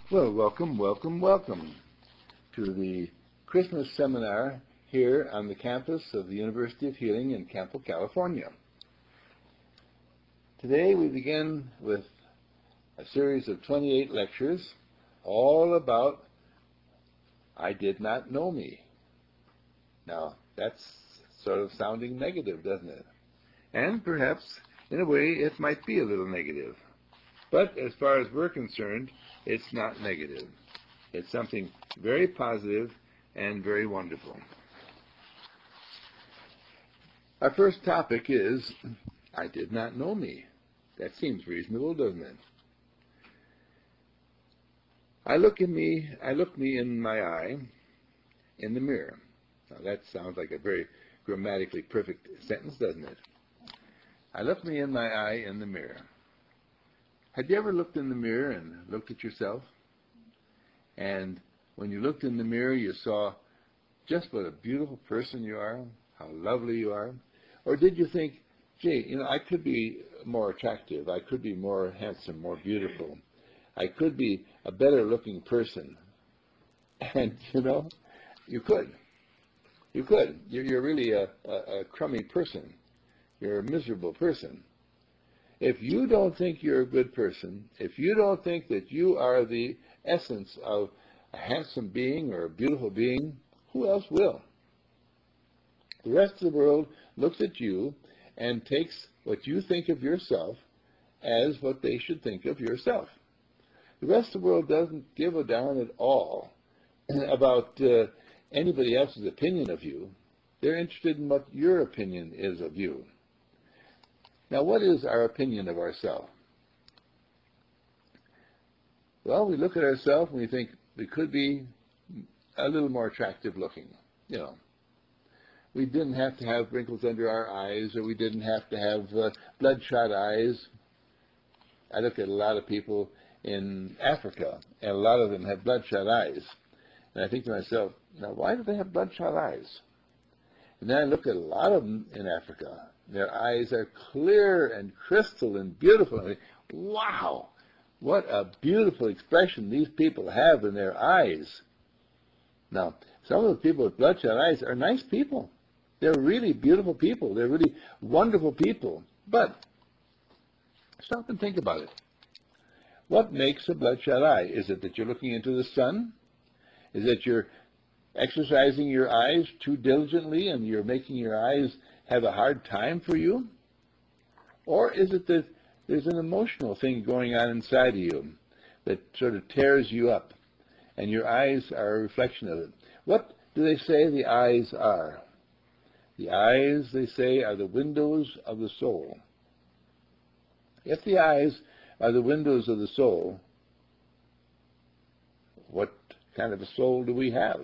Well, welcome, welcome, welcome to the Christmas seminar here on the campus of the University of Healing in Campo, California. Today we begin with a series of 28 lectures all about I did not know me. Now, that's sort of sounding negative, doesn't it? And perhaps, in a way, it might be a little negative. But as far as we're concerned, it's not negative. It's something very positive and very wonderful. Our first topic is, I did not know me. That seems reasonable, doesn't it? I look me in my eye in the mirror. Now that sounds like a very grammatically perfect sentence, doesn't it? I look me in my eye in the mirror. Have you ever looked in the mirror and looked at yourself? And when you looked in the mirror, you saw just what a beautiful person you are, how lovely you are? Or did you think, gee, I could be more attractive, I could be more handsome, more beautiful, I could be a better looking person? And, you could. You could. You're really a crummy person. You're a miserable person. If you don't think you're a good person, if you don't think that you are the essence of a handsome being or a beautiful being, who else will? The rest of the world looks at you and takes what you think of yourself as what they should think of yourself. The rest of the world doesn't give a darn at all about anybody else's opinion of you. They're interested in what your opinion is of you. Now, what is our opinion of ourselves? Well, we look at ourselves and we think we could be a little more attractive looking. We didn't have to have wrinkles under our eyes, or we didn't have to have bloodshot eyes. I look at a lot of people in Africa, and a lot of them have bloodshot eyes. And I think to myself, now, why do they have bloodshot eyes? And then I look at a lot of them in Africa. Their eyes are clear and crystal and beautiful. I think, wow, what a beautiful expression these people have in their eyes. Now, some of the people with bloodshot eyes are nice people. They're really beautiful people. They're really wonderful people. But stop and think about it. What makes a bloodshot eye? Is it that you're looking into the sun? Is it you're exercising your eyes too diligently and you're making your eyes have a hard time for you? Or is it that there's an emotional thing going on inside of you that sort of tears you up and your eyes are a reflection of it? What do they say the eyes are? The eyes, they say, are the windows of the soul. If the eyes are the windows of the soul, what kind of a soul do we have?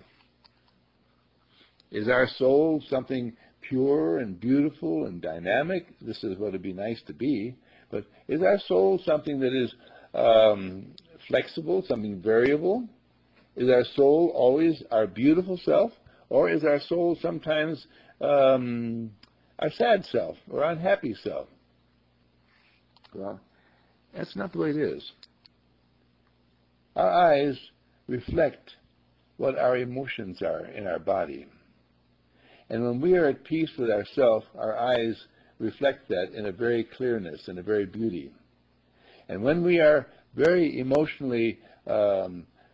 Is our soul something pure and beautiful and dynamic? This is what it'd be nice to be. But is our soul something that is flexible, something variable? Is our soul always our beautiful self? Or is our soul sometimes our sad self or unhappy self? Well, that's not the way it is. Our eyes reflect what our emotions are in our body. And when we are at peace with ourselves, our eyes reflect that in a very clearness and a very beauty. And when we are very emotionally out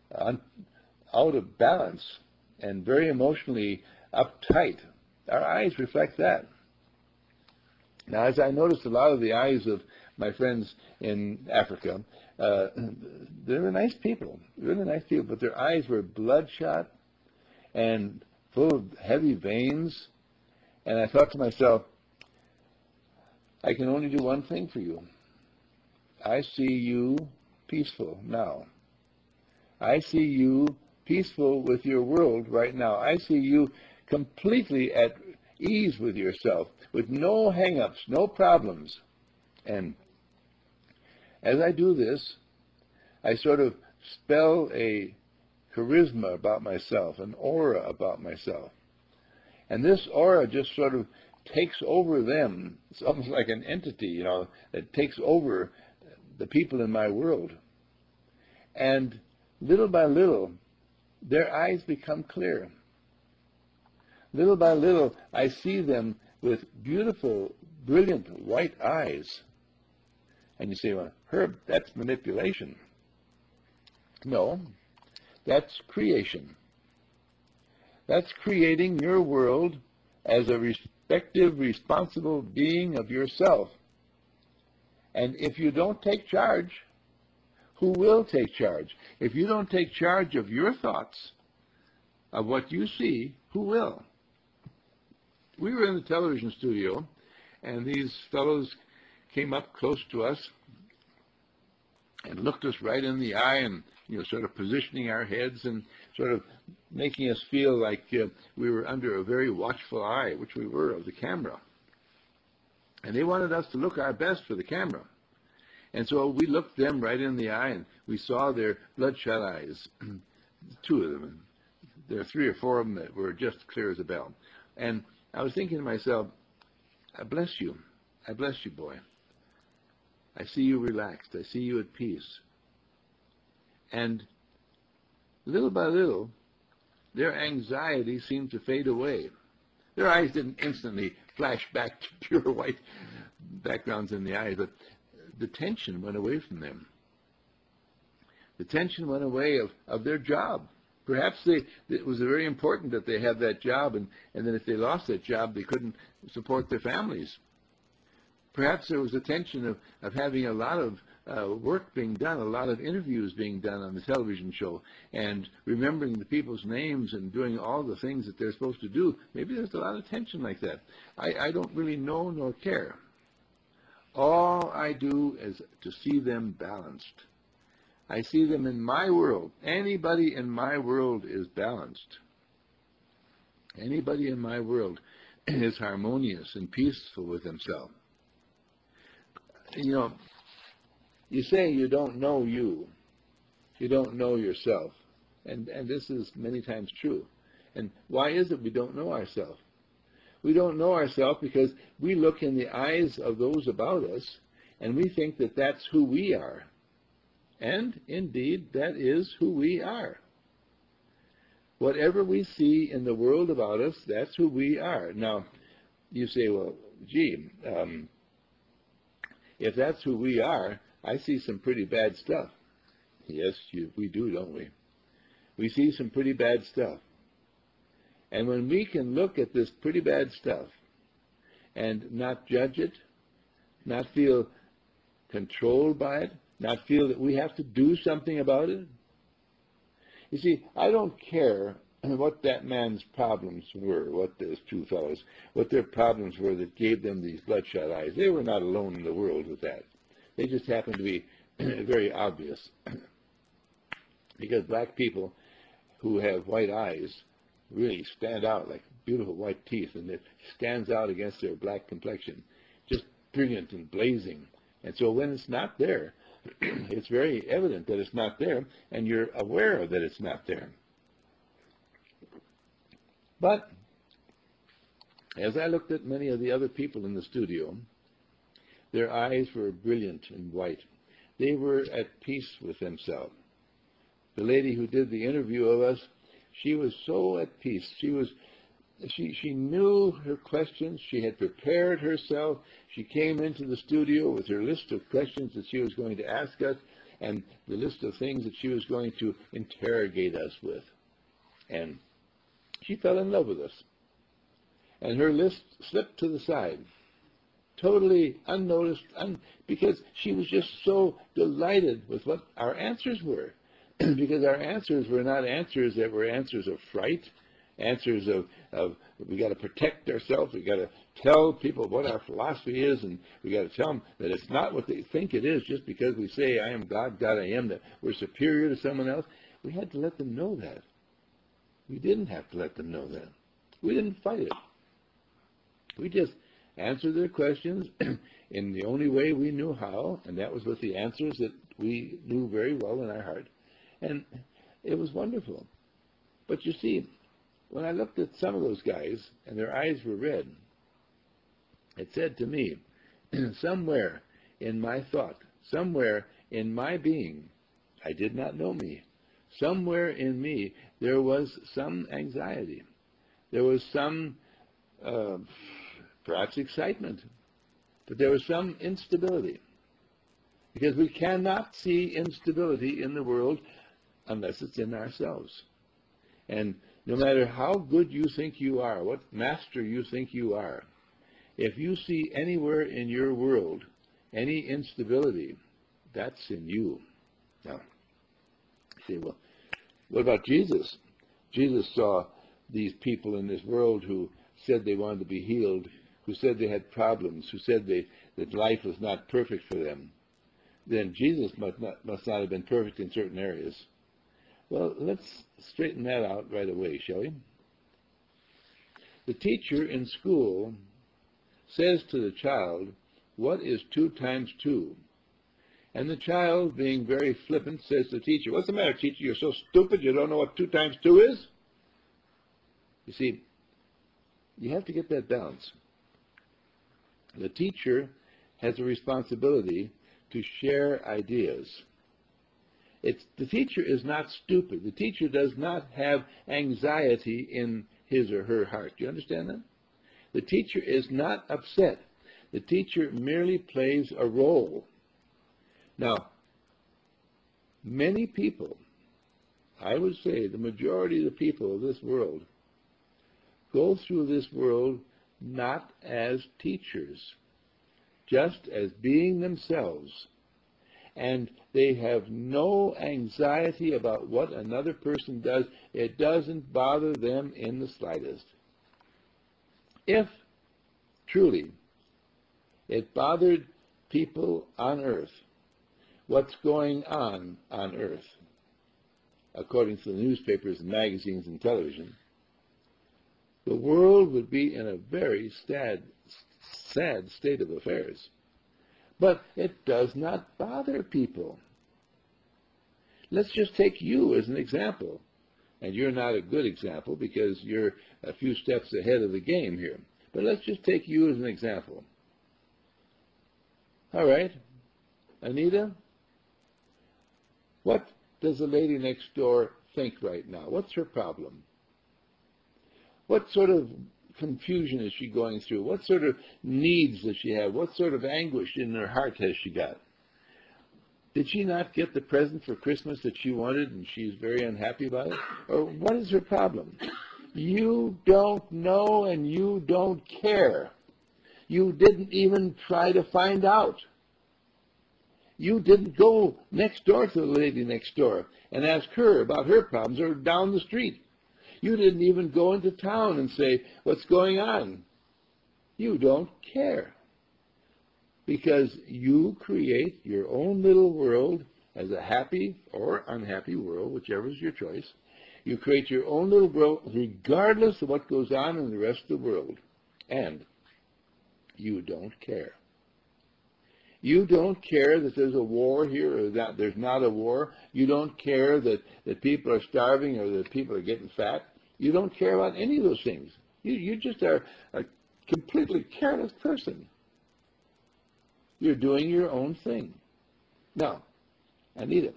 of balance and very emotionally uptight, our eyes reflect that. Now, as I noticed a lot of the eyes of my friends in Africa, they were nice people, really nice people, but their eyes were bloodshot and full of heavy veins. And I thought to myself, I can only do one thing for you. I see you peaceful now. I see you peaceful with your world right now. I see you completely at ease with yourself, with no hang-ups, no problems. And as I do this, I sort of spell a charisma about myself, an aura about myself. And this aura just sort of takes over them. It's almost like an entity, that takes over the people in my world. And little by little, their eyes become clear. Little by little, I see them with beautiful, brilliant white eyes. And you say, well, Herb, that's manipulation. No, that's creation. That's creating your world as a respective, responsible being of yourself. And if you don't take charge, who will take charge? If you don't take charge of your thoughts, of what you see, who will? We were in the television studio, and these fellows came up close to us and looked us right in the eye and, sort of positioning our heads and sort of making us feel like we were under a very watchful eye, which we were, of the camera. And they wanted us to look our best for the camera. And so we looked them right in the eye, and we saw their bloodshot eyes, two of them. There are 3 or 4 of them that were just clear as a bell. And I was thinking to myself, I bless you. I bless you, boy. I see you relaxed. I see you at peace. And little by little, their anxiety seemed to fade away. Their eyes didn't instantly flash back to pure white backgrounds in the eyes, but the tension went away from them. The tension went away of their job. Perhaps it was very important that they have that job, and then if they lost that job, they couldn't support their families. Perhaps there was a tension of having a lot of work being done, a lot of interviews being done on the television show, and remembering the people's names and doing all the things that they're supposed to do. Maybe there's a lot of tension like that. I don't really know nor care. All I do is to see them balanced. I see them in my world. Anybody in my world is balanced. Anybody in my world is harmonious and peaceful with himself. You say you don't know you. You don't know yourself. And this is many times true. And why is it we don't know ourselves? We don't know ourselves because we look in the eyes of those about us, and we think that that's who we are. And indeed, that is who we are. Whatever we see in the world about us, that's who we are. Now, you say, well, gee, if that's who we are, I see some pretty bad stuff. Yes, we do, don't we? We see some pretty bad stuff. And when we can look at this pretty bad stuff and not judge it, not feel controlled by it, not feel that we have to do something about it. You see, I don't care what that man's problems were, what those 2 fellows, what their problems were that gave them these bloodshot eyes. They were not alone in the world with that. They just happened to be very obvious. Because black people who have white eyes really stand out like beautiful white teeth, and it stands out against their black complexion, just brilliant and blazing. And so when it's not there, it's very evident that it's not there, and you're aware that it's not there. But as I looked at many of the other people in the studio, their eyes were brilliant and white. They were at peace with themselves. The lady who did the interview of us, she was so at peace. She knew her questions. She had prepared herself. She came into the studio with her list of questions that she was going to ask us and the list of things that she was going to interrogate us with. And she fell in love with us. And her list slipped to the side, totally unnoticed, because she was just so delighted with what our answers were. Because our answers were not answers that were answers of fright, answers of we got to protect ourselves, we got to tell people what our philosophy is, and we got to tell them that it's not what they think it is just because we say, I am God, God I am, that we're superior to someone else. We had to let them know that. We didn't have to let them know that. We didn't fight it. We just answered their questions in the only way we knew how, and that was with the answers that we knew very well in our heart. And it was wonderful. But you see, when I looked at some of those guys and their eyes were red, it said to me, somewhere in my thought, somewhere in my being, I did not know me, somewhere in me, there was some anxiety. There was some, perhaps excitement, but there was some instability. Because we cannot see instability in the world unless it's in ourselves. And no matter how good you think you are, what master you think you are, if you see anywhere in your world any instability, that's in you. Now, you say, well, what about Jesus? Jesus saw these people in this world who said they wanted to be healed, who said they had problems, who said that life was not perfect for them. Then Jesus must not have been perfect in certain areas. Well, let's straighten that out right away, shall we? The teacher in school says to the child, what is 2 times 2? And the child, being very flippant, says to the teacher, what's the matter, teacher? You're so stupid you don't know what 2 times 2 is? You see, you have to get that balance. The teacher has a responsibility to share ideas. The teacher is not stupid. The teacher does not have anxiety in his or her heart. Do you understand that? The teacher is not upset. The teacher merely plays a role. Now, many people, I would say the majority of the people of this world, go through this world not as teachers, just as being themselves. And they have no anxiety about what another person does. It doesn't bother them in the slightest. If, truly, it bothered people on earth, what's going on earth, according to the newspapers and magazines and television, the world would be in a very sad state of affairs. But it does not bother people. Let's just take you as an example. And you're not a good example because you're a few steps ahead of the game here. But let's just take you as an example. All right, Anita, what does the lady next door think right now? What's her problem? What sort of confusion is she going through? What sort of needs does she have? What sort of anguish in her heart has she got? Did she not get the present for Christmas that she wanted and she's very unhappy about it? Or what is her problem? You don't know and you don't care. You didn't even try to find out. You didn't go next door to the lady next door and ask her about her problems or down the street. You didn't even go into town and say, what's going on? You don't care. Because you create your own little world as a happy or unhappy world, whichever is your choice. You create your own little world regardless of what goes on in the rest of the world. And you don't care. You don't care that there's a war here or that there's not a war. You don't care that people are starving or that people are getting fat. You don't care about any of those things. You just are a completely careless person. You're doing your own thing. Now, Anita,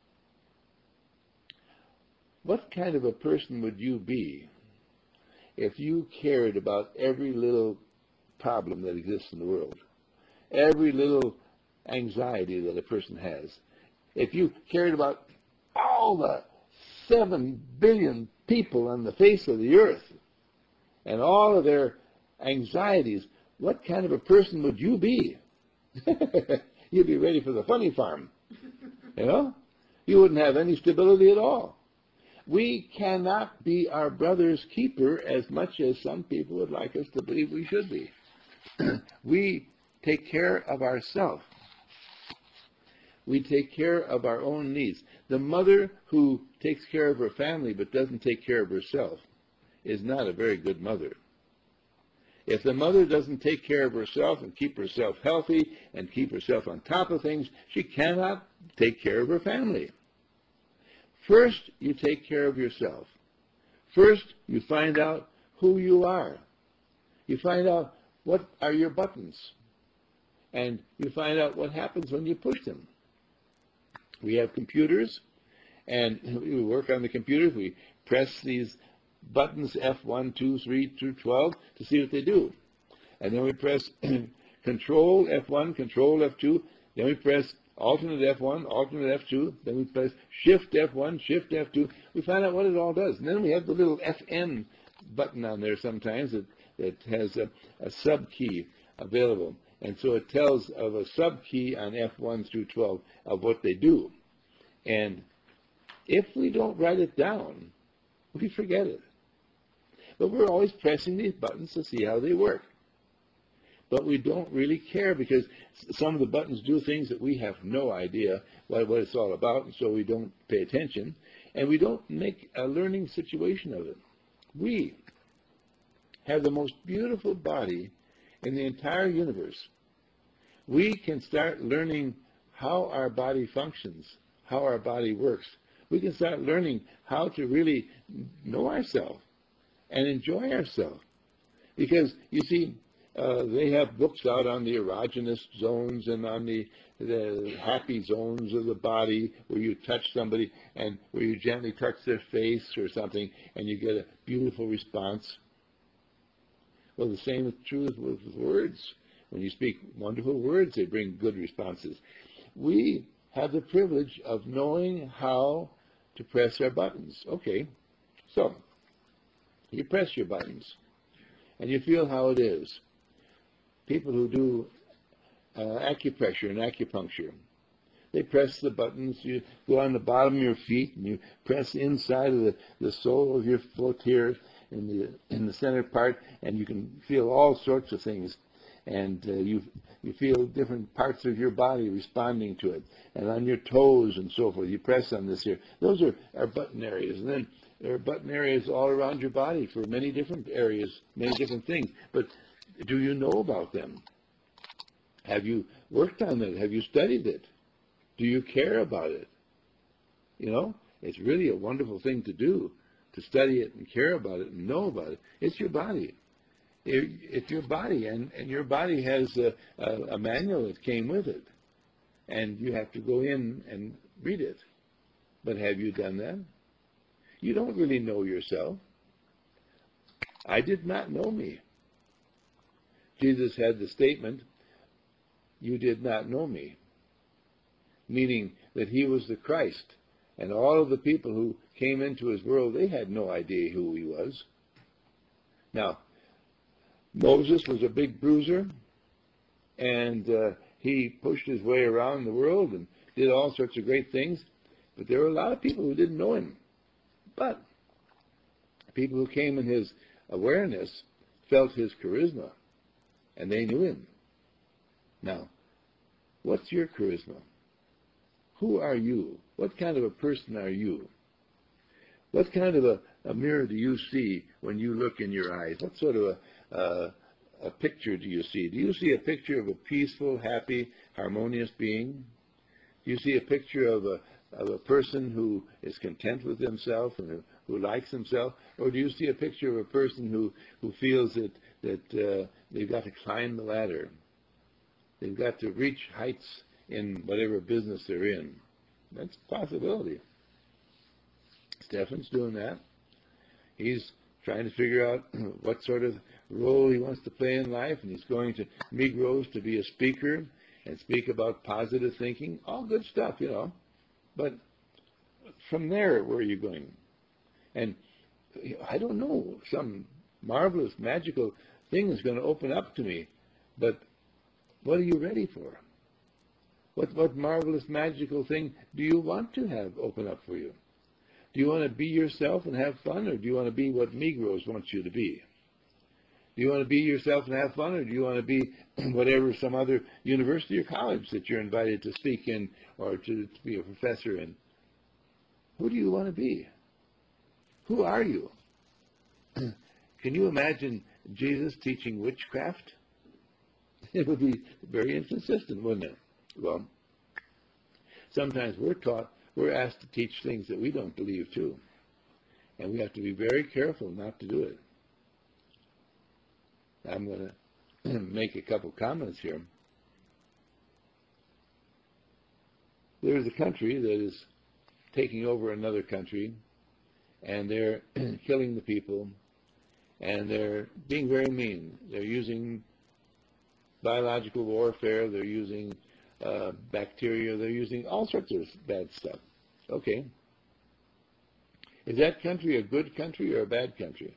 what kind of a person would you be if you cared about every little problem that exists in the world, every little anxiety that a person has? If you cared about all the 7 billion people on the face of the earth and all of their anxieties, what kind of a person would you be? You'd be ready for the funny farm. You know? You wouldn't have any stability at all. We cannot be our brother's keeper as much as some people would like us to believe we should be. We take care of ourselves. We take care of our own needs. The mother who takes care of her family but doesn't take care of herself is not a very good mother. If the mother doesn't take care of herself and keep herself healthy and keep herself on top of things, she cannot take care of her family. First, you take care of yourself. First, you find out who you are. You find out what are your buttons. And you find out what happens when you push them. We have computers, And we work on the computers. We press these buttons F1, 2, 3 through 12 to see what they do. And then we press Control F1, Control F2. Then we press alternate F1, alternate F2. Then we press Shift F1, Shift F2. We find out what it all does. And then we have the little FN button on there sometimes that has a sub key available. And so it tells of a sub key on F1 through 12 of what they do. And if we don't write it down, we forget it. But we're always pressing these buttons to see how they work. But we don't really care because some of the buttons do things that we have no idea what it's all about, and so we don't pay attention, and we don't make a learning situation of it. We have the most beautiful body in the entire universe. We can start learning how our body functions, how our body works. We can start learning how to really know ourselves and enjoy ourselves. Because, you see, they have books out on the erogenous zones and on the happy zones of the body where you touch somebody and where you gently touch their face or something and you get a beautiful response. Well, the same is true with words. When you speak wonderful words, they bring good responses. We have the privilege of knowing how to press our buttons. Okay, so you press your buttons and you feel how it is. People who do acupressure and acupuncture, they press the buttons. You go on the bottom of your feet and you press inside of the sole of your foot here in the center part, and you can feel all sorts of things. And you feel different parts of your body responding to it. And on your toes and so forth, you press on this here. Those are button areas. And then there are button areas all around your body for many different areas, many different things. But do you know about them? Have you worked on it? Have you studied it? Do you care about it? You know, it's really a wonderful thing to do, to study it and care about it and know about it. It's your body. It's your body, and your body has a manual that came with it, and you have to go in and read it. But have you done that? You don't really know yourself. I did not know me. Jesus had the statement, "You did not know me," meaning that he was the Christ, and all of the people who came into his world, they had no idea who he was. Now, Moses was a big bruiser, and he pushed his way around the world and did all sorts of great things, but there were a lot of people who didn't know him. But people who came in his awareness felt his charisma, and they knew him. Now, what's your charisma? Who are you? What kind of a person are you? What kind of a mirror do you see when you look in your eyes? What sort of a picture do you see? Do you see a picture of a peaceful, happy, harmonious being? Do you see a picture of a person who is content with himself and who likes himself? Or do you see a picture of a person who feels that they've got to climb the ladder? They've got to reach heights in whatever business they're in. That's a possibility. Stefan's doing that. He's trying to figure out what sort of role he wants to play in life, and he's going to Migros to be a speaker and speak about positive thinking. All good stuff, you know. But from there, where are you going? And I don't know, some marvelous, magical thing is going to open up to me, but what are you ready for? What marvelous, magical thing do you want to have open up for you? Do you want to be yourself and have fun, or do you want to be what Migros wants you to be? Do you want to be yourself and have fun, or do you want to be whatever some other university or college that you're invited to speak in or to be a professor in? Who do you want to be? Who are you? Can you imagine Jesus teaching witchcraft? It would be very inconsistent, wouldn't it? Well, sometimes we're asked to teach things that we don't believe too. And we have to be very careful not to do it. I'm going to make a couple comments here. There's a country that is taking over another country, and they're killing the people, and they're being very mean. They're using biological warfare, they're using bacteria, they're using all sorts of bad stuff. Okay. Is that country a good country or a bad country?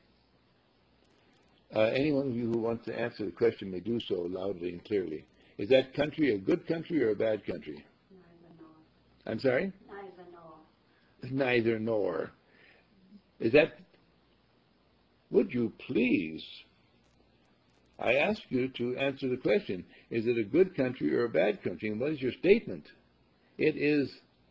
Anyone of you who wants to answer the question may do so loudly and clearly. Is that country a good country or a bad country? Neither nor. I'm sorry? Neither nor. Neither nor. Is that, would you please, I ask you to answer the question, is it a good country or a bad country? And what is your statement? It is.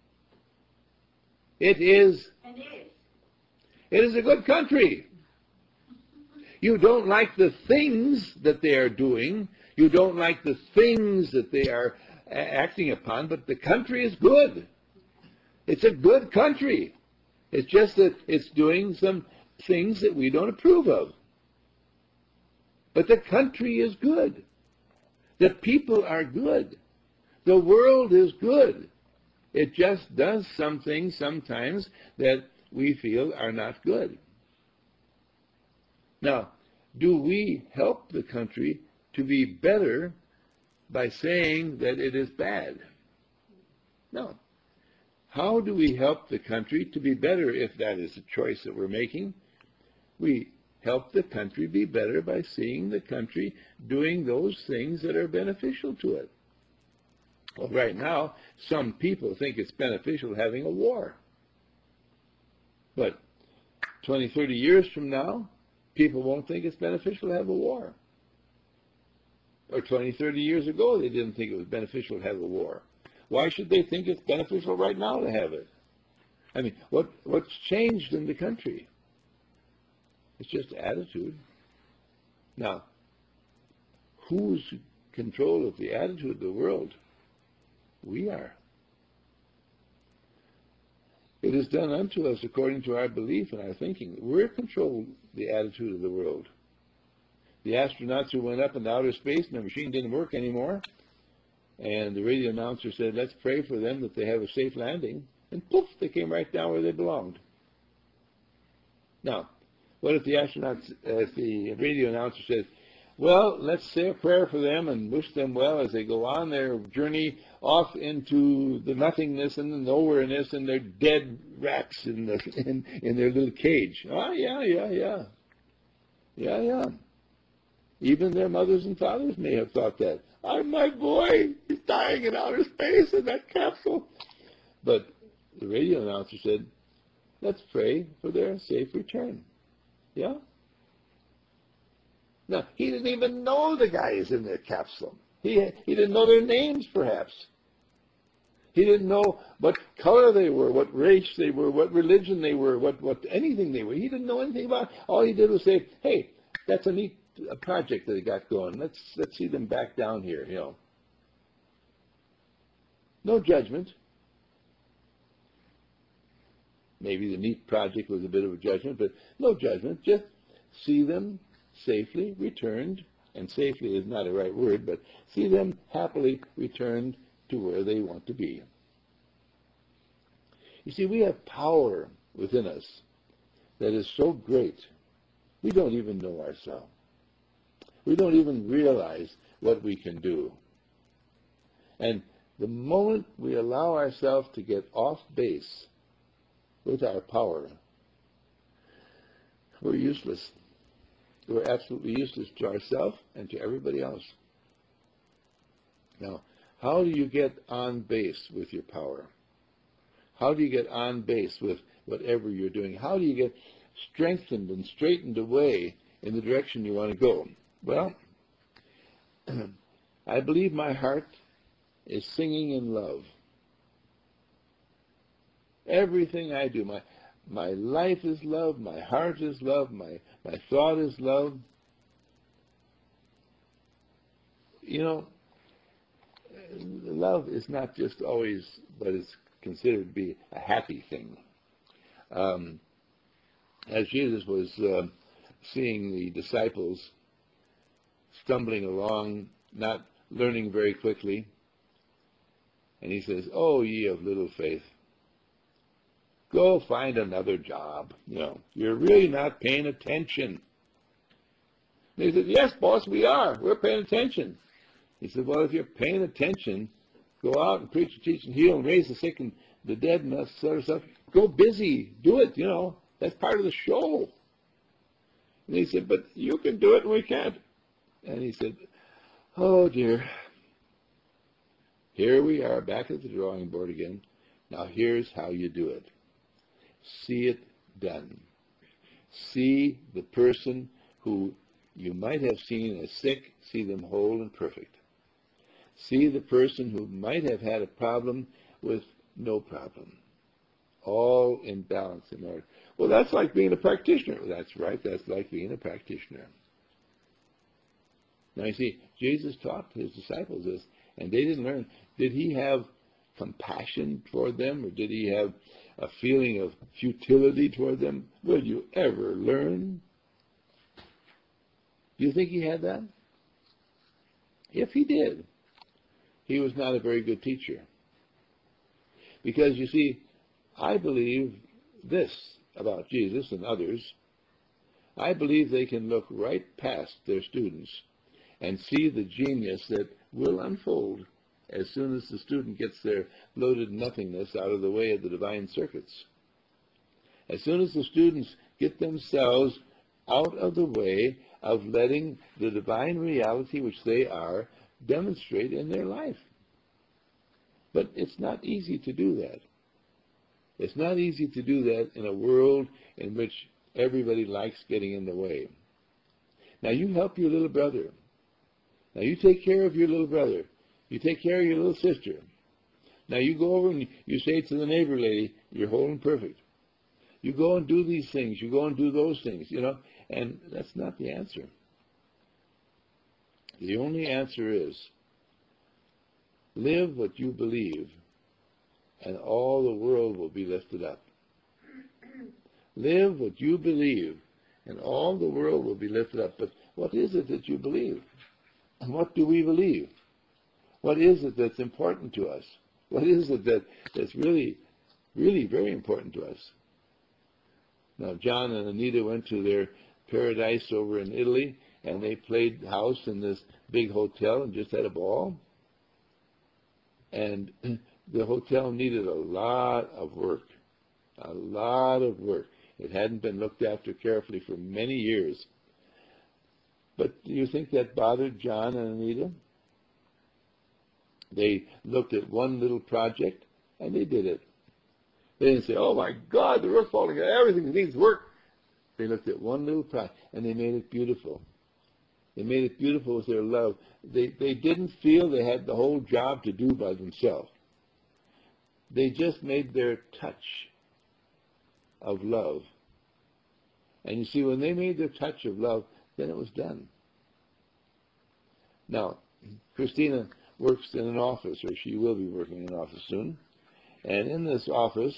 It is. And is. It is a good country. You don't like the things that they are doing. You don't like the things that they are acting upon, but the country is good. It's a good country. It's just that it's doing some things that we don't approve of. But the country is good. The people are good. The world is good. It just does some things sometimes that we feel are not good. Now, do we help the country to be better by saying that it is bad? No. How do we help the country to be better if that is a choice that we're making? We help the country be better by seeing the country doing those things that are beneficial to it. Well, right now, some people think it's beneficial having a war. But 20, 30 years from now, people won't think it's beneficial to have a war. Or 20, 30 years ago, they didn't think it was beneficial to have a war. Why should they think it's beneficial right now to have it? I mean, what's changed in the country? It's just attitude. Now, who's in control of the attitude of the world? We are. It is done unto us according to our belief and our thinking. We're controlling the attitude of the world. The astronauts who went up into outer space and the machine didn't work anymore, and the radio announcer said, let's pray for them that they have a safe landing, and poof, they came right down where they belonged. Now, what if the astronauts, if the radio announcer says, well, let's say a prayer for them and wish them well as they go on their journey off into the nothingness and the nowhereness and their dead rats in their little cage. Oh, yeah. Even their mothers and fathers may have thought that. My boy, he's dying in outer space in that capsule. But the radio announcer said, let's pray for their safe return. Yeah? Now, he didn't even know the guys in the capsule. He didn't know their names, perhaps. He didn't know what color they were, what race they were, what religion they were, what anything they were. He didn't know anything about it. All he did was say, hey, that's a neat project that they got going. Let's see them back down here, you know. No judgment. Maybe the neat project was a bit of a judgment, but no judgment. Just see them safely returned, and safely is not a right word, but see them happily returned to where they want to be. You see, we have power within us that is so great, we don't even know ourselves. We don't even realize what we can do. And the moment we allow ourselves to get off base with our power, we're useless. We're absolutely useless to ourselves and to everybody else. Now, how do you get on base with your power? How do you get on base with whatever you're doing? How do you get strengthened and straightened away in the direction you want to go? Well, I believe my heart is singing in love. Everything I do, my life is love, my heart is love, my thought is love. You know, love is not just always what is considered to be a happy thing. As Jesus was seeing the disciples stumbling along, not learning very quickly, and he says, "Oh, ye of little faith." Go find another job. You're really not paying attention. And he said, yes, boss, we are. We're paying attention. He said, well, if you're paying attention, go out and preach and teach and heal and raise the sick and the dead and that sort of stuff. Go busy. Do it, That's part of the show. And he said, but you can do it and we can't. And he said, oh, dear. Here we are back at the drawing board again. Now here's how you do it. See it done. See the person who you might have seen as sick, see them whole and perfect. See the person who might have had a problem with no problem. All in balance, in order. Well, that's like being a practitioner. That's right, that's like being a practitioner. Now you see, Jesus taught his disciples this, and they didn't learn. Did he have compassion toward them, or did he have a feeling of futility toward them? Will you ever learn? Do you think he had that? If he did, he was not a very good teacher. Because, you see, I believe this about Jesus and others. I believe they can look right past their students and see the genius that will unfold as soon as the student gets their bloated nothingness out of the way of the divine circuits. As soon as the students get themselves out of the way of letting the divine reality which they are demonstrate in their life. But it's not easy to do that. It's not easy to do that in a world in which everybody likes getting in the way. Now you help your little brother. Now you take care of your little brother. You take care of your little sister. Now you go over and you say to the neighbor lady, you're whole and perfect. You go and do these things. You go and do those things, and that's not the answer. The only answer is live what you believe, and all the world will be lifted up. Live what you believe, and all the world will be lifted up. But what is it that you believe? And what do we believe? What is it that's important to us? What is it that's really, really very important to us? Now, John and Anita went to their paradise over in Italy, and they played house in this big hotel and just had a ball. And the hotel needed a lot of work, a lot of work. It hadn't been looked after carefully for many years. But do you think that bothered John and Anita? They looked at one little project, and they did it. They didn't say, oh my God, the roof's falling, everything needs work. They looked at one little project, and they made it beautiful. They made it beautiful with their love. They didn't feel they had the whole job to do by themselves. They just made their touch of love. And you see, when they made their touch of love, then it was done. Now, Christina works in an office, or she will be working in an office soon. And in this office,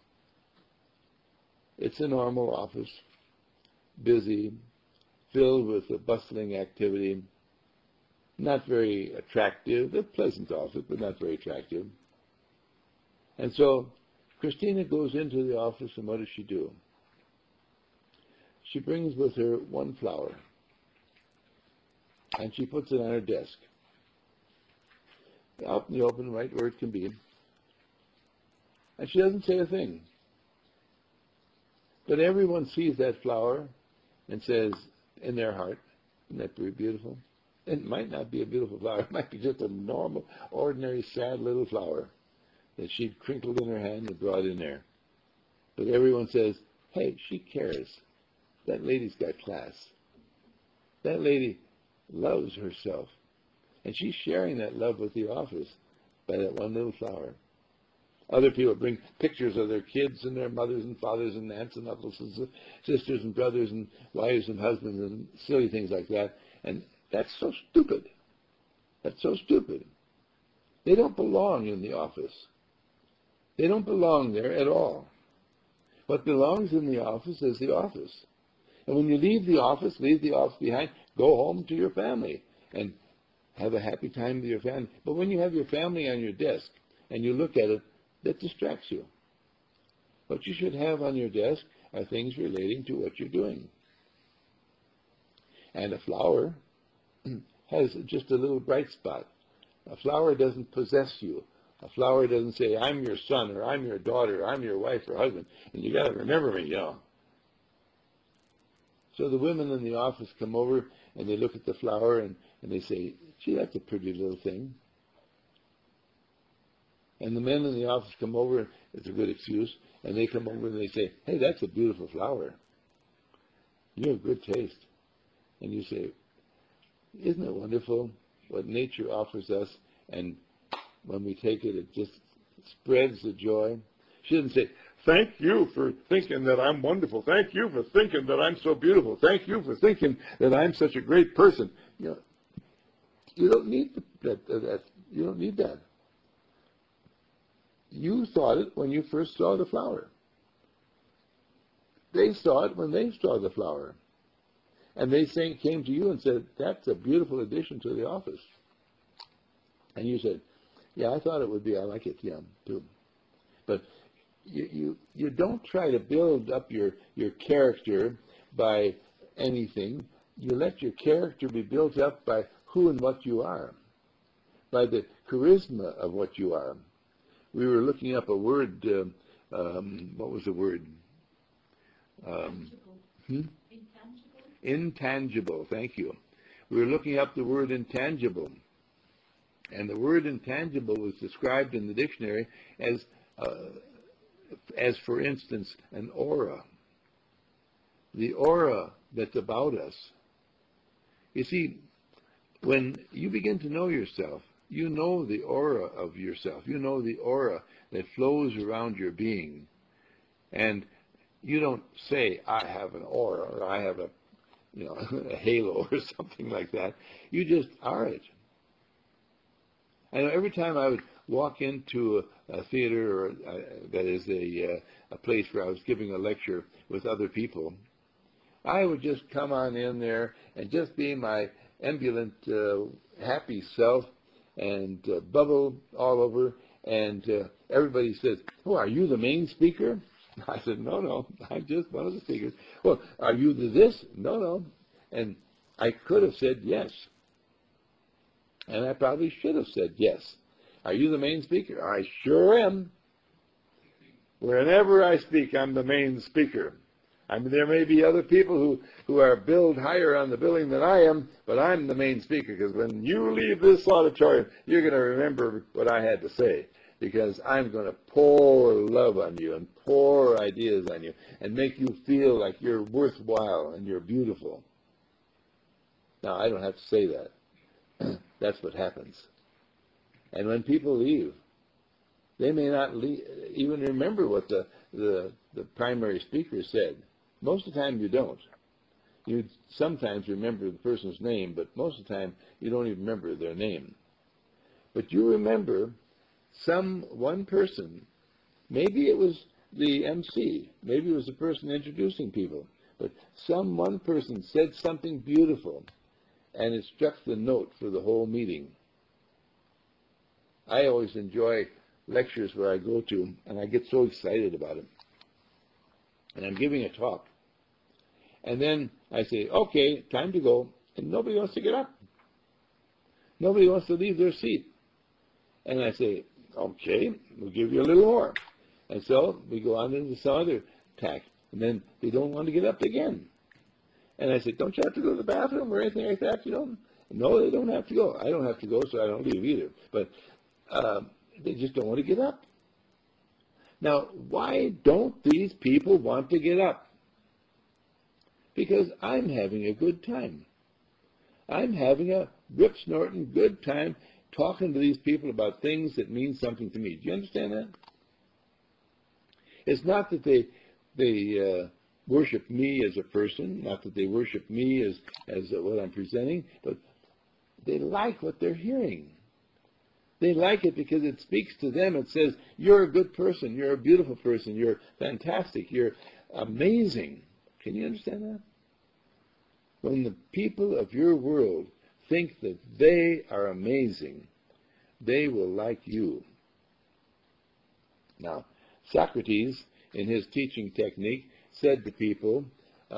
it's a normal office, busy, filled with a bustling activity, not very attractive, a pleasant office, but not very attractive. And so Christina goes into the office, and what does she do? She brings with her one flower, and she puts it on her desk, out in the open, right where it can be. And she doesn't say a thing. But everyone sees that flower and says in their heart, isn't that very beautiful? It might not be a beautiful flower. It might be just a normal, ordinary, sad little flower that she'd crinkled in her hand and brought in there. But everyone says, hey, she cares. That lady's got class. That lady loves herself. And she's sharing that love with the office by that one little flower. Other people bring pictures of their kids and their mothers and fathers and aunts and uncles and sisters and brothers and wives and husbands and silly things like that. And that's so stupid. That's so stupid. They don't belong in the office. They don't belong there at all. What belongs in the office is the office. And when you leave the office behind, go home to your family and have a happy time with your family. But when you have your family on your desk and you look at it, that distracts you. What you should have on your desk are things relating to what you're doing. And a flower has just a little bright spot. A flower doesn't possess you. A flower doesn't say, I'm your son, or I'm your daughter, or I'm your wife or husband, and you got to remember me, you know. So the women in the office come over, and they look at the flower, and they say, gee, that's a pretty little thing. And the men in the office come over, it's a good excuse, and they come over and they say, hey, that's a beautiful flower. You have good taste. And you say, isn't it wonderful what nature offers us, and when we take it, it just spreads the joy. She doesn't say, thank you for thinking that I'm wonderful. Thank you for thinking that I'm so beautiful. Thank you for thinking that I'm such a great person. You know, you don't need that. You don't need that. You thought it when you first saw the flower. They saw it when they saw the flower. And they came to you and said, that's a beautiful addition to the office. And you said, yeah, I thought it would be. I like it, yeah, too. But you don't try to build up your character by anything. You let your character be built up by who and what you are, by the charisma of what you are. We were looking up a word. What was the word? Intangible. Thank you. We were looking up the word intangible. And the word intangible was described in the dictionary as for instance, an aura. The aura that's about us. You see, when you begin to know yourself, you know the aura of yourself. You know the aura that flows around your being. And you don't say, I have an aura, or I have a halo or something like that. You just are it. I know every time I would walk into a theater, or that is a place where I was giving a lecture with other people, I would just come on in there and just be my ambulant, happy self and bubble all over. And everybody says, oh, are you the main speaker? I said, no, I'm just one of the speakers. Well, are you the this? No. And I could have said yes. And I probably should have said yes. Are you the main speaker? I sure am. Whenever I speak, I'm the main speaker. I mean, there may be other people who are billed higher on the billing than I am, but I'm the main speaker, because when you leave this auditorium, you're going to remember what I had to say, because I'm going to pour love on you and pour ideas on you and make you feel like you're worthwhile and you're beautiful. Now, I don't have to say that. That's what happens. And when people leave, they may not even remember what the primary speaker said. Most of the time you don't. You sometimes remember the person's name, but most of the time you don't even remember their name. But you remember one person. Maybe it was the MC. Maybe it was the person introducing people. But one person said something beautiful, and it struck the note for the whole meeting. I always enjoy lectures where I go to, and I get so excited about it. And I'm giving a talk. And then I say, okay, time to go. And nobody wants to get up. Nobody wants to leave their seat. And I say, okay, we'll give you a little more. And so we go on into some other tack. And then they don't want to get up again. And I said, don't you have to go to the bathroom or anything like that? No, they don't have to go. I don't have to go, so I don't leave either. But they just don't want to get up. Now, why don't these people want to get up? Because I'm having a good time. I'm having a rip-snorting good time talking to these people about things that mean something to me. Do you understand that? It's not that they worship me as a person, not that they worship me as what I'm presenting, but they like what they're hearing. They like it because it speaks to them. It says, you're a good person, you're a beautiful person, you're fantastic, you're amazing. Can you understand that? When the people of your world think that they are amazing, they will like you. Now, Socrates in his teaching technique, said to people,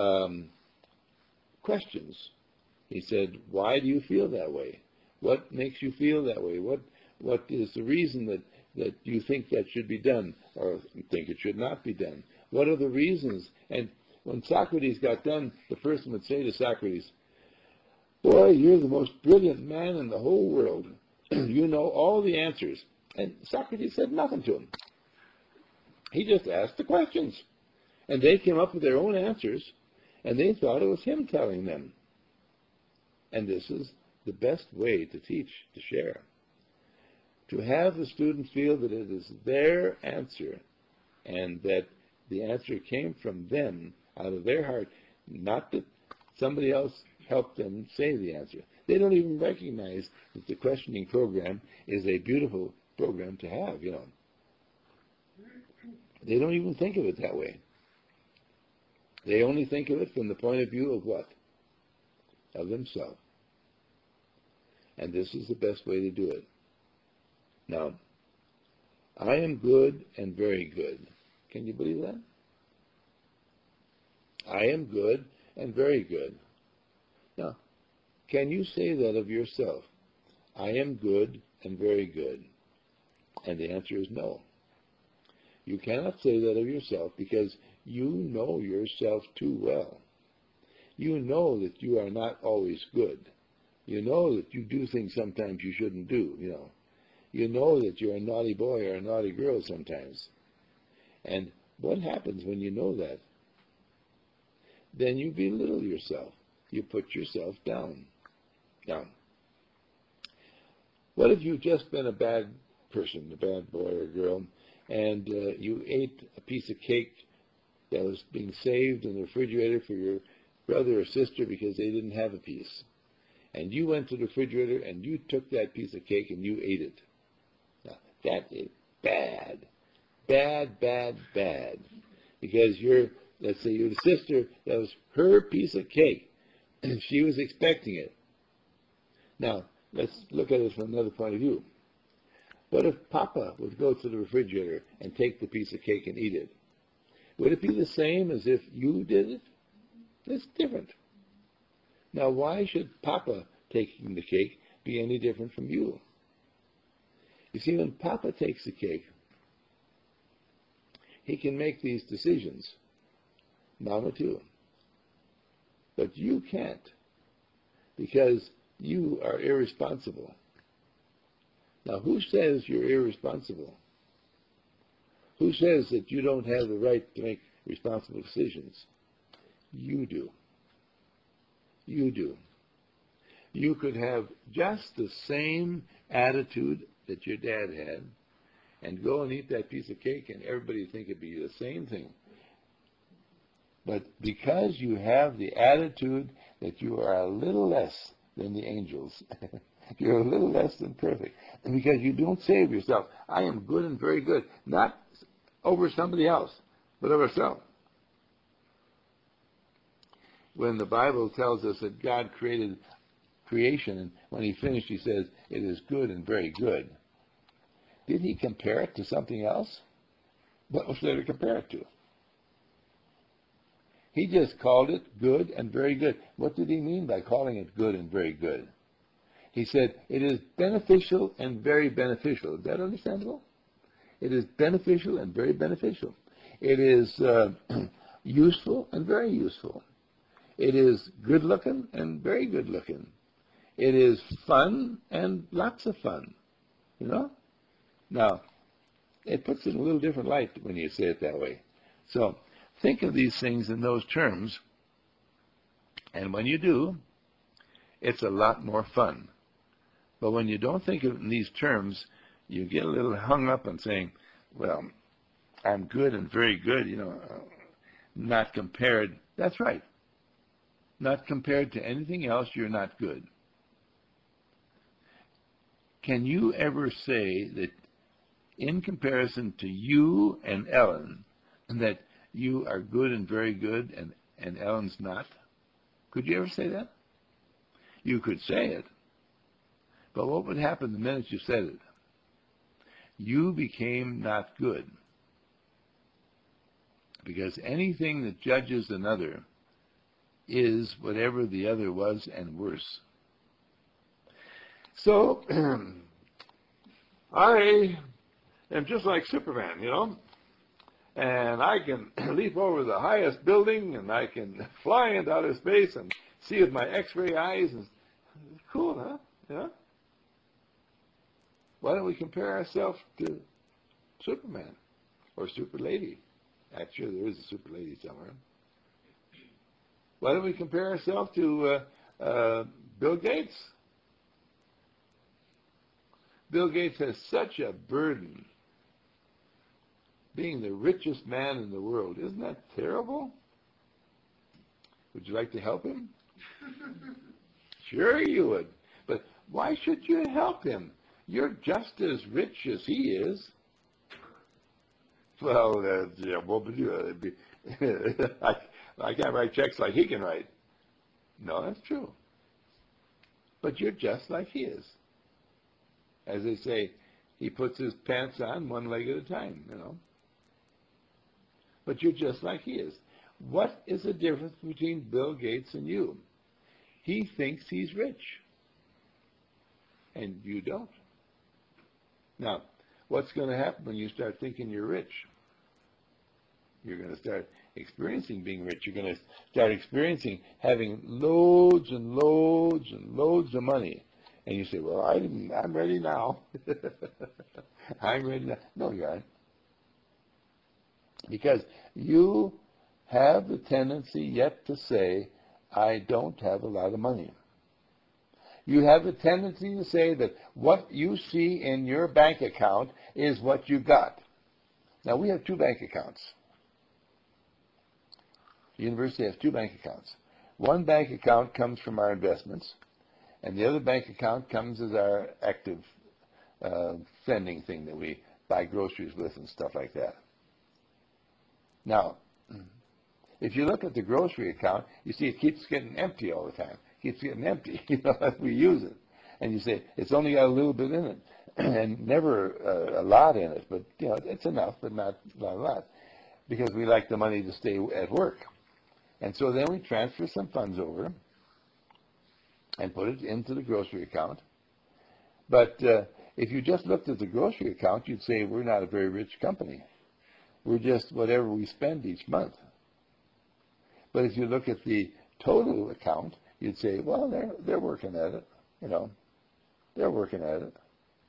questions. He said, why do you feel that way? What makes you feel that way? What is the reason that you think that should be done or think it should not be done? What are the reasons? And when Socrates got done, the person would say to Socrates, boy, you're the most brilliant man in the whole world. You know all the answers. And Socrates said nothing to him. He just asked the questions. And they came up with their own answers, and they thought it was him telling them. And this is the best way to teach, to share. To have the students feel that it is their answer, and that the answer came from them, out of their heart, not that somebody else helped them say the answer. They don't even recognize that the questioning program is a beautiful program to have, you know. They don't even think of it that way. They only think of it from the point of view of what? Of themselves. And this is the best way to do it. Now, I am good and very good. Can you believe that? I am good and very good. Now, can you say that of yourself? I am good and very good. And the answer is no. You cannot say that of yourself because you know yourself too well. You know that you are not always good. You know that you do things sometimes you shouldn't do, you know. You know that you're a naughty boy or a naughty girl sometimes. And what happens when you know that? Then you belittle yourself. You put yourself down. Now, what if you've just been a bad person, a bad boy or girl, and you ate a piece of cake that was being saved in the refrigerator for your brother or sister because they didn't have a piece. And you went to the refrigerator and you took that piece of cake and you ate it. Now, that is bad. Bad, bad, bad. Because let's say your sister, that was her piece of cake, and she was expecting it. Now, let's look at it from another point of view. What if Papa would go to the refrigerator and take the piece of cake and eat it? Would it be the same as if you did it? It's different. Now, why should Papa taking the cake be any different from you? You see, when Papa takes the cake, he can make these decisions. Mama too. But you can't, because you are irresponsible. Now, who says you're irresponsible? Who says that you don't have the right to make responsible decisions? You do. You do. You could have just the same attitude that your dad had and go and eat that piece of cake and everybody would think it'd be the same thing. But because you have the attitude that you are a little less than the angels, you're a little less than perfect, and because you don't say of yourself, I am good and very good, not over somebody else, but of yourself. When the Bible tells us that God created creation, and when he finished, he says, it is good and very good. Did he compare it to something else? What was there to compare it to? He just called it good and very good. What did he mean by calling it good and very good? He said, it is beneficial and very beneficial. Is that understandable? It is beneficial and very beneficial. It is useful and very useful. It is good looking and very good looking. It is fun and lots of fun. You know? Now, it puts it in a little different light when you say it that way. So, think of these things in those terms, and when you do, it's a lot more fun. But when you don't think of it in these terms, you get a little hung up on saying, well, I'm good and very good, you know, not compared. That's right. Not compared to anything else, you're not good. Can you ever say that in comparison to you and Ellen, that you are good and very good and Ellen's not? Could you ever say that? You could say it. But what would happen the minute you said it? You became not good. Because anything that judges another is whatever the other was and worse. So, I am just like Superman, you know, and I can leap over the highest building, and I can fly into outer space and see with my X-ray eyes. And cool, huh? Yeah. Why don't we compare ourselves to Superman or Super Lady? I'm sure there is a Super Lady somewhere. Why don't we compare ourselves to Bill Gates? Bill Gates has such a burden, being the richest man in the world. Isn't that terrible? Would you like to help him? Sure you would. But why should you help him? You're just as rich as he is. Well, yeah, I can't write checks like he can write. No, that's true. But you're just like he is. As they say, he puts his pants on one leg at a time, you know. But you're just like he is. What is the difference between Bill Gates and you? He thinks he's rich, and you don't. Now, what's going to happen when you start thinking you're rich? You're going to start experiencing being rich. You're going to start experiencing having loads and loads and loads of money. And you say, well, I'm ready now. I'm ready now. No, you aren't. Because you have the tendency yet to say, I don't have a lot of money. You have the tendency to say that what you see in your bank account is what you got. Now, we have two bank accounts. The university has two bank accounts. One bank account comes from our investments, and the other bank account comes as our active spending thing that we buy groceries with and stuff like that. Now, if you look at the grocery account, you see it keeps getting empty all the time. It keeps getting empty, you know, as we use it. And you say, it's only got a little bit in it, and never a lot in it, but, you know, it's enough, but not a lot, because we like the money to stay at work. And so then we transfer some funds over and put it into the grocery account. But if you just looked at the grocery account, you'd say we're not a very rich company. We're just whatever we spend each month. But if you look at the total account, you'd say, well, they're working at it. You know, they're working at it.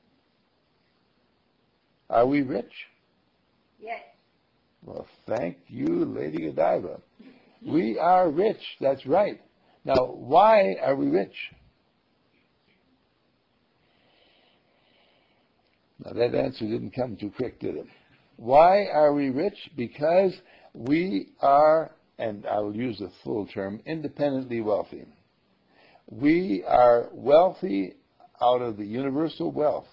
Are we rich? Yes. Well, thank you, Lady Godiva. We are rich. That's right. Now, why are we rich? Now, that answer didn't come too quick, did it? Why are we rich? Because we are, and I will use the full term, independently wealthy. We are wealthy out of the universal wealth.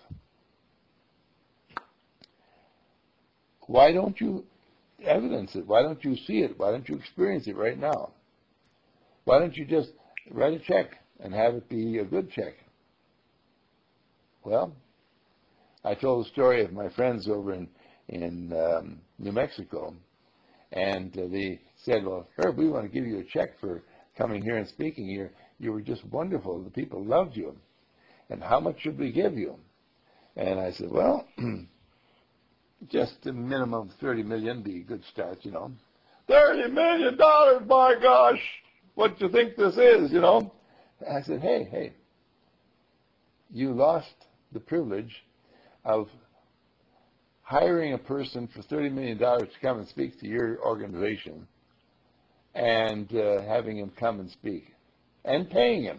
Why don't you evidence it? Why don't you see it? Why don't you experience it right now? Why don't you just write a check and have it be a good check? Well, I told the story of my friends over in New Mexico, and they said, well, Herb, we want to give you a check for coming here and speaking here. You were just wonderful. The people loved you. And how much should we give you? And I said, well, just a minimum of $30 million be a good start, you know. $30 million, my gosh! What do you think this is, you know? I said, hey, you lost the privilege of hiring a person for $30 million to come and speak to your organization and having him come and speak and paying him.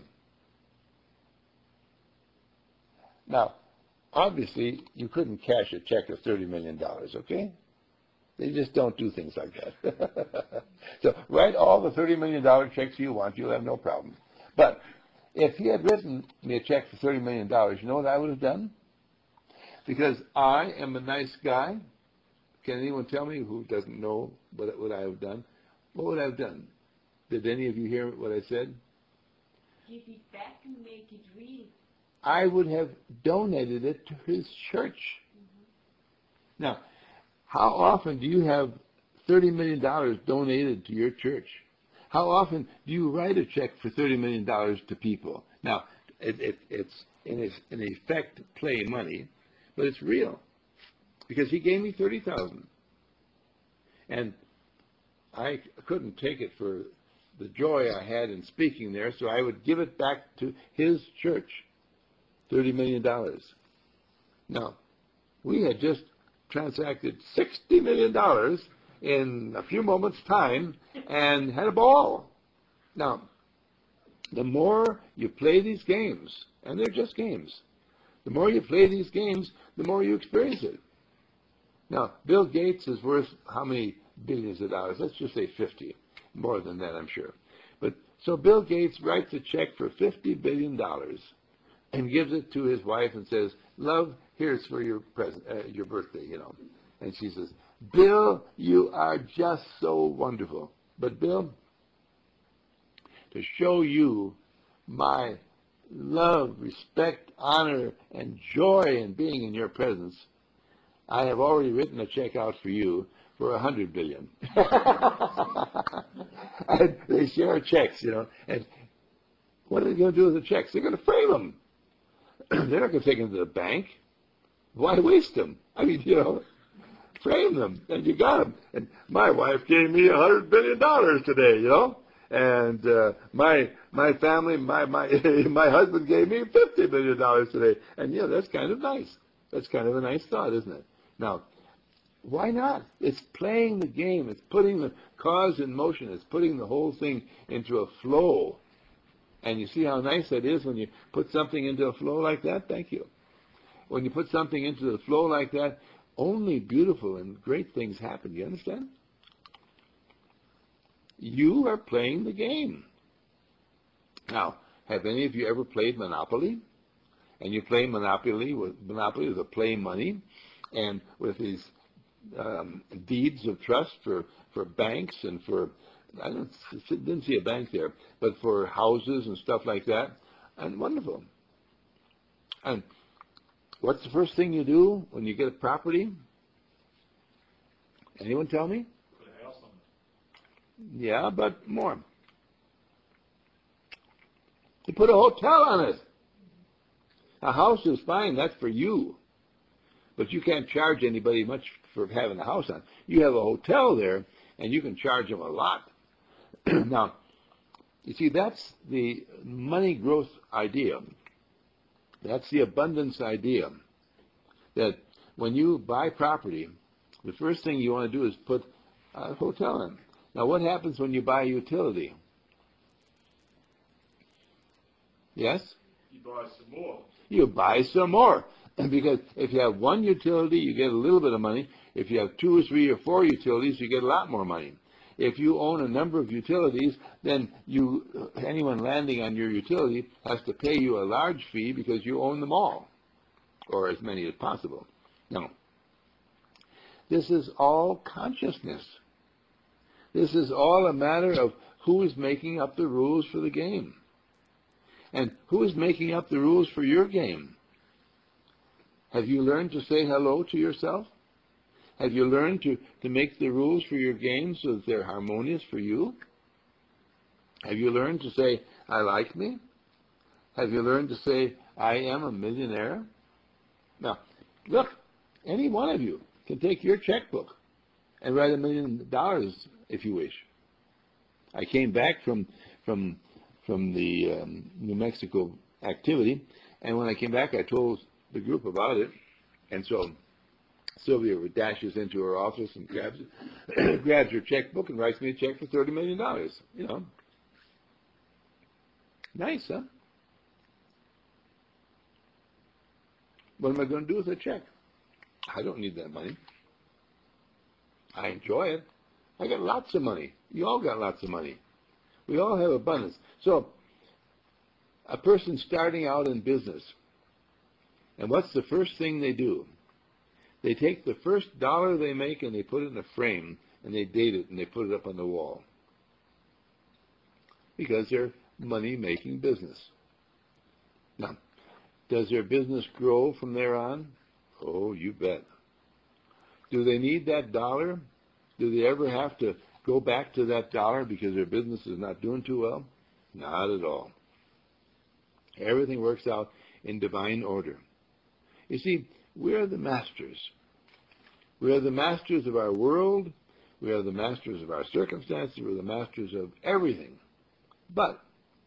Now, obviously, you couldn't cash a check of $30 million, okay? They just don't do things like that. So write all the $30 million checks you want. You'll have no problem. But if he had written me a check for $30 million, you know what I would have done? Because I am a nice guy. Can anyone tell me who doesn't know what I have done? What would I have done? Did any of you hear what I said? Give it back and make it real. I would have donated it to his church. Mm-hmm. Now, how often do you have $30 million donated to your church? How often do you write a check for $30 million to people? Now, it's in effect play money, but it's real because he gave me $30,000, and I couldn't take it for the joy I had in speaking there, so I would give it back to his church, $30 million. Now, we had just transacted $60 million in a few moments' time and had a ball. Now, the more you play these games, and they're just games, the more you play these games, the more you experience it. Now, Bill Gates is worth how many billions of dollars? Let's just say 50. More than that, I'm sure. But so Bill Gates writes a check for $50 billion and gives it to his wife and says, "Love, here's for your present, your birthday, you know." And she says, "Bill, you are just so wonderful. But Bill, to show you my love, respect, honor, and joy in being in your presence, I have already written a check out for you for $100 billion." And they share checks, you know. And what are they going to do with the checks? They're going to frame them. They're not going to take them to the bank. Why waste them? I mean, you know, frame them, and you got them. And my wife gave me $100 billion today, you know. And my family, my husband gave me $50 billion today. And yeah, that's kind of nice. That's kind of a nice thought, isn't it? Now, why not? It's playing the game. It's putting the cause in motion. It's putting the whole thing into a flow. And you see how nice that is when you put something into a flow like that? Thank you. When you put something into the flow like that, only beautiful and great things happen. You understand? You are playing the game. Now, have any of you ever played Monopoly? And you play Monopoly with a play money, and with these deeds of trust for banks and for, I didn't see a bank there, but for houses and stuff like that. And wonderful. And what's the first thing you do when you get a property? Anyone tell me? Put a house on it. Yeah, but more. You put a hotel on it. A house is fine, that's for you. But you can't charge anybody much for having a house on. You have a hotel there, and you can charge them a lot. Now, you see, that's the money growth idea. That's the abundance idea. That when you buy property, the first thing you want to do is put a hotel in. Now, what happens when you buy a utility? Yes? You buy some more. You buy some more. Because if you have one utility, you get a little bit of money. If you have 2 or 3 or 4 utilities, you get a lot more money. If you own a number of utilities, then anyone landing on your utility has to pay you a large fee because you own them all, or as many as possible. Now, this is all consciousness. This is all a matter of who is making up the rules for the game. And who is making up the rules for your game? Have you learned to say hello to yourself? Have you learned to make the rules for your game so that they're harmonious for you? Have you learned to say, "I like me"? Have you learned to say, "I am a millionaire"? Now, look, any one of you can take your checkbook and write $1 million if you wish. I came back from the New Mexico activity, and when I came back, I told the group about it, and so Sylvia dashes into her office and grabs her checkbook and writes me a check for $30 million. You know, nice, huh? What am I going to do with the check? I don't need that money. I enjoy it. I got lots of money. You all got lots of money. We all have abundance. So, a person starting out in business, and what's the first thing they do? They take the first dollar they make and they put it in a frame and they date it and they put it up on the wall. Because they're money-making business. Now, does their business grow from there on? Oh, you bet. Do they need that dollar? Do they ever have to go back to that dollar because their business is not doing too well? Not at all. Everything works out in divine order. You see, we are the masters. We are the masters of our world. We are the masters of our circumstances. We're the masters of everything. But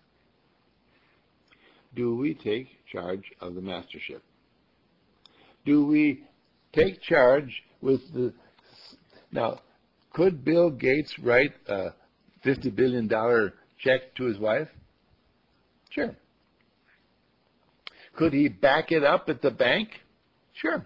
do we take charge of the mastership? Do we take charge with the... Now, could Bill Gates write a $50 billion check to his wife? Sure. Could he back it up at the bank? Sure.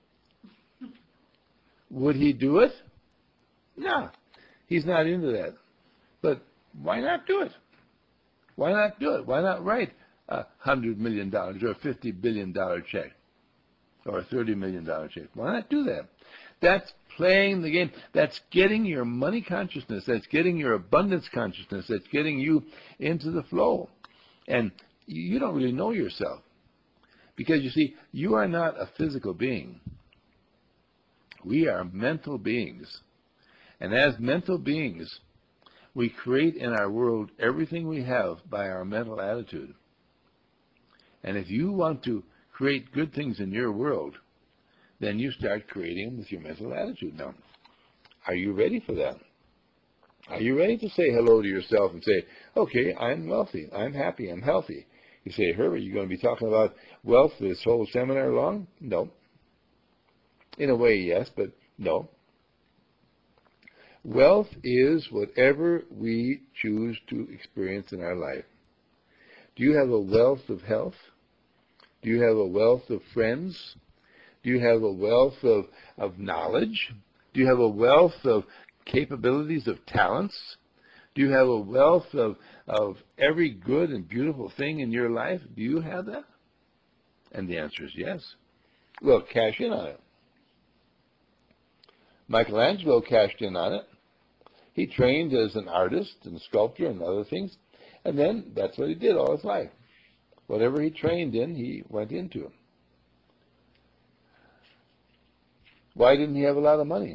Would he do it? No. He's not into that. But why not do it? Why not do it? Why not write $100 million or a $50 billion check or a $30 million check? Why not do that? That's playing the game. That's getting your money consciousness. That's getting your abundance consciousness. That's getting you into the flow. And you don't really know yourself. Because, you see, you are not a physical being. We are mental beings. And as mental beings, we create in our world everything we have by our mental attitude. And if you want to create good things in your world, then you start creating with your mental attitude. Now, are you ready for that? Are you ready to say hello to yourself and say, okay, I'm wealthy, I'm happy, I'm healthy? You say, Herbert, you're going to be talking about wealth this whole seminar long? No. In a way, yes, but no. Wealth is whatever we choose to experience in our life. Do you have a wealth of health? Do you have a wealth of friends? Do you have a wealth of knowledge? Do you have a wealth of capabilities, of talents? Do you have a wealth of every good and beautiful thing in your life? Do you have that? And the answer is yes. Well, cash in on it. Michelangelo cashed in on it. He trained as an artist and sculptor and other things, and then that's what he did all his life. Whatever he trained in, he went into. Why didn't he have a lot of money?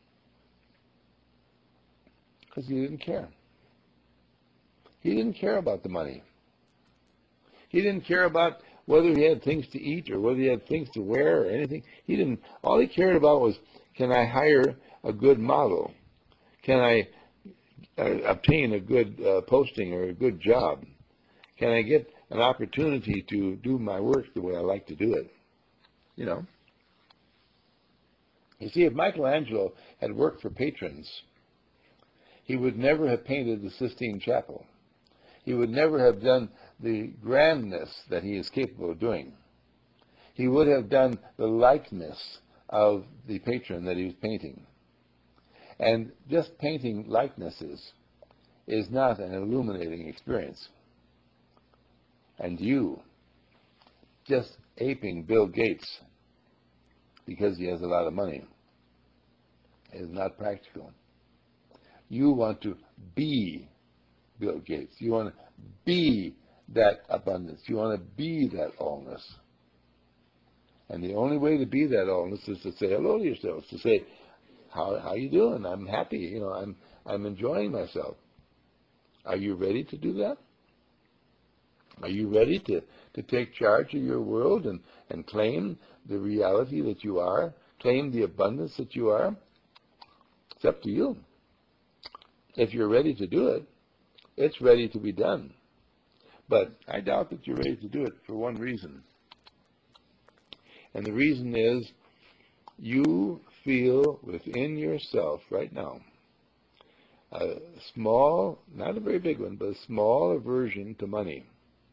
Because he didn't care. He didn't care about the money. He didn't care about whether he had things to eat or whether he had things to wear or anything. He didn't. All he cared about was, can I hire a good model? Can I obtain a good posting or a good job? Can I get an opportunity to do my work the way I like to do it? You know. You see, if Michelangelo had worked for patrons, he would never have painted the Sistine Chapel. He would never have done the grandness that he is capable of doing. He would have done the likeness of the patron that he was painting. And just painting likenesses is not an illuminating experience. And you, just aping Bill Gates because he has a lot of money, is not practical. You want to be Bill Gates. You want to be that abundance. You want to be that allness. And the only way to be that allness is to say hello to yourself, to say, how you doing? I'm happy. You know, I'm enjoying myself. Are you ready to do that? Are you ready to take charge of your world and claim the reality that you are, claim the abundance that you are? It's up to you. If you're ready to do it, it's ready to be done. But I doubt that you're ready to do it for one reason. And the reason is you feel within yourself right now a small, not a very big one, but a small aversion to money.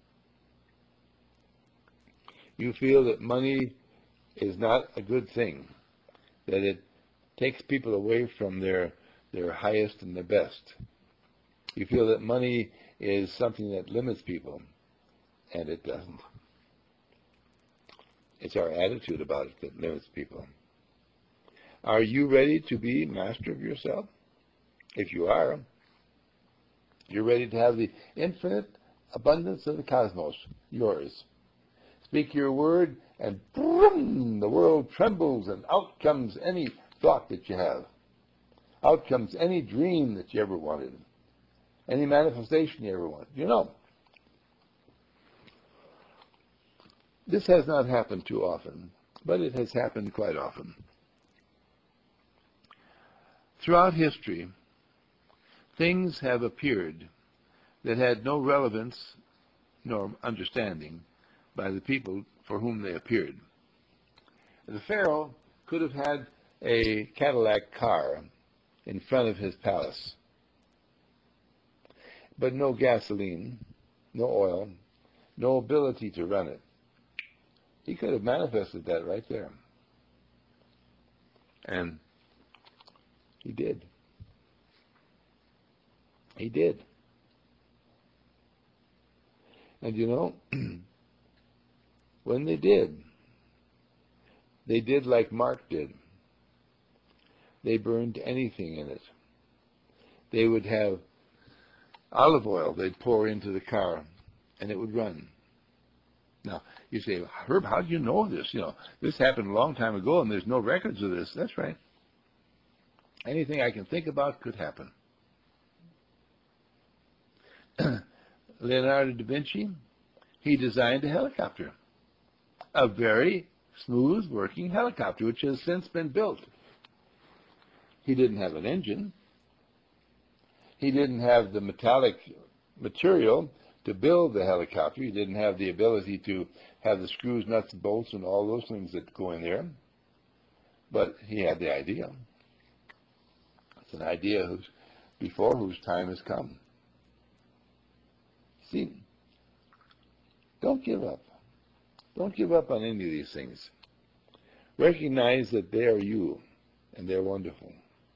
You feel that money is not a good thing, that it takes people away from their highest and their best. You feel that money is something that limits people, and it doesn't. It's our attitude about it that limits people. Are you ready to be master of yourself? If you are, you're ready to have the infinite abundance of the cosmos yours. Speak your word, and boom, the world trembles, and out comes any thought that you have. Out comes any dream that you ever wanted, any manifestation you ever wanted. You know, this has not happened too often, but it has happened quite often. Throughout history, things have appeared that had no relevance nor understanding by the people for whom they appeared. The Pharaoh could have had a Cadillac car in front of his palace, but no gasoline, no oil, no ability to run it. He could have manifested that right there. And he did. He did. And you know, when they did like Mark did. They burned anything in it. They would have olive oil they'd pour into the car, and it would run. Now, you say, Herb, how do you know this? You know, this happened a long time ago, and there's no records of this. That's right. Anything I can think about could happen. Leonardo da Vinci, he designed a helicopter, a very smooth working helicopter, which has since been built. He didn't have an engine. He didn't have the metallic material to build the helicopter. He didn't have the ability to have the screws, nuts, and bolts, and all those things that go in there. But he had the idea. It's an idea before whose time has come. See, don't give up. Don't give up on any of these things. Recognize that they are you, and they're wonderful.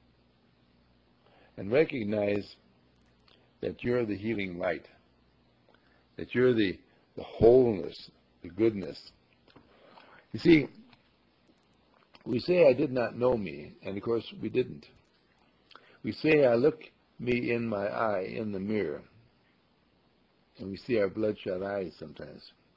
And recognize that you're the healing light, that you're the wholeness, the goodness. You see, we say, I did not know me, and of course we didn't. We say, I look me in my eye in the mirror, and we see our bloodshot eyes sometimes.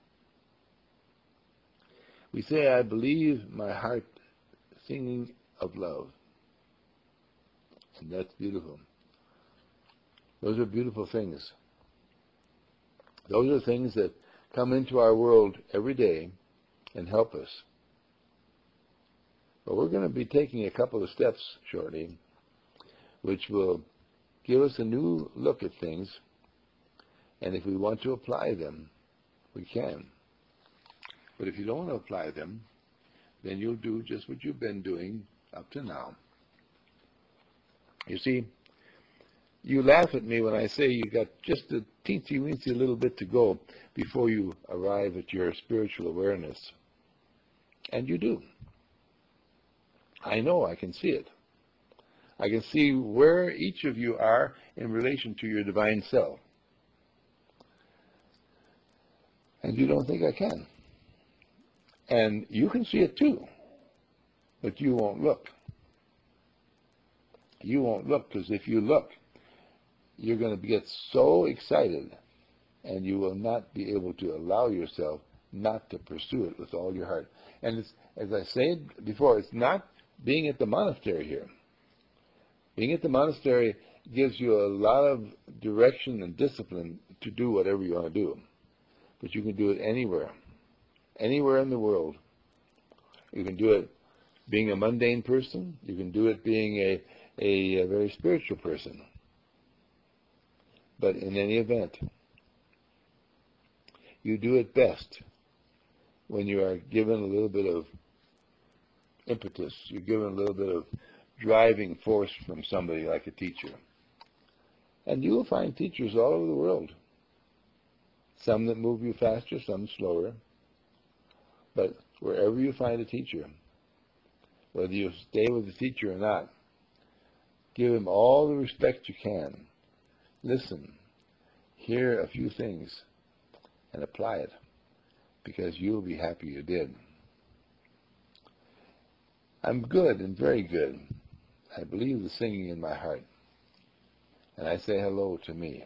We say, I believe my heart singing of love. And that's beautiful. Those are beautiful things. Those are things that come into our world every day and help us. But we're going to be taking a couple of steps shortly, which will give us a new look at things. And if we want to apply them, we can. But if you don't want to apply them, then you'll do just what you've been doing up to now. You see, you laugh at me when I say you got just a teensy-weensy little bit to go before you arrive at your spiritual awareness. And you do. I know, I can see it. I can see where each of you are in relation to your divine self. And you don't think I can. And you can see it too, but you won't look. You won't look, because if you look, you're going to get so excited, and you will not be able to allow yourself not to pursue it with all your heart. And it's, as I said before, it's not being at the monastery here. Being at the monastery gives you a lot of direction and discipline to do whatever you want to do. But you can do it anywhere in the world. You can do it being a mundane person. You can do it being a very spiritual person. But in any event, you do it best when you are given a little bit of impetus. You're given a little bit of driving force from somebody like a teacher. And you will find teachers all over the world. Some that move you faster, some slower. But wherever you find a teacher, whether you stay with the teacher or not, give him all the respect you can. Listen, hear a few things, and apply it, because you'll be happy you did. I'm good and very good. I believe the singing in my heart, and I say hello to me.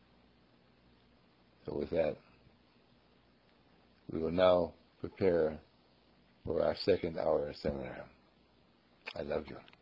So with that, we will now prepare for our second hour seminar. I love you.